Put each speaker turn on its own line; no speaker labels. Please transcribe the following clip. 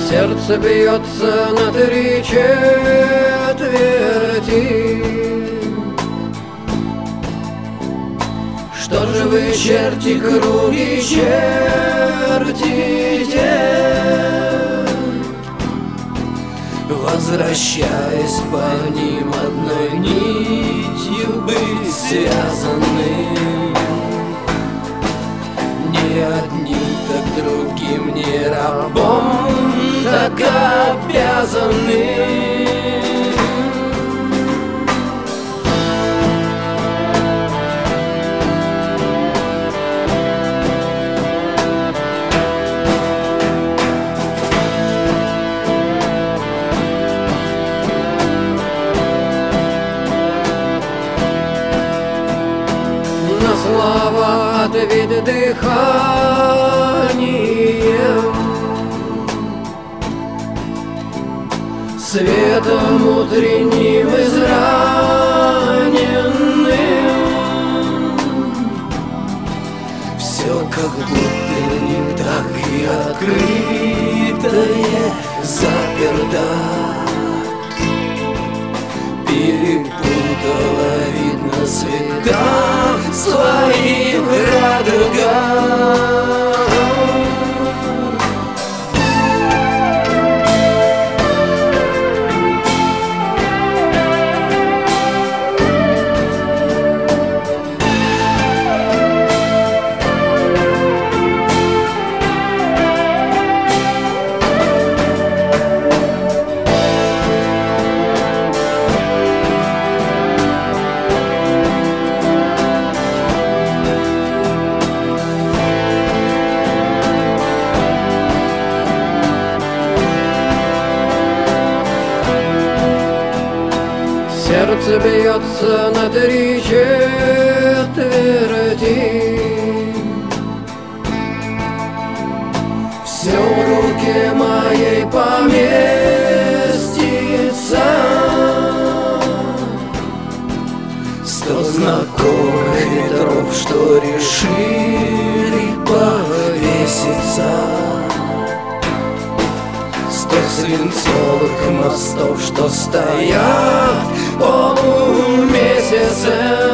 Сердце бьется на 3/4. Что же вы, черти, круги чертите, возвращаясь по ним одной нитью быть связанным? Не одним, так другим, не рабом, так обязанным. На слова ответ дыханием, светом утренним израненным. Все как будто не так и открытое заперто, перепутала, видно, цвета своим радугам. Сердце бьется на 3/4. Все в руке моей поместится. 100 знакомых ветров, что решили повеситься. 100 свинцовых мостов, что стоят полумесяцем.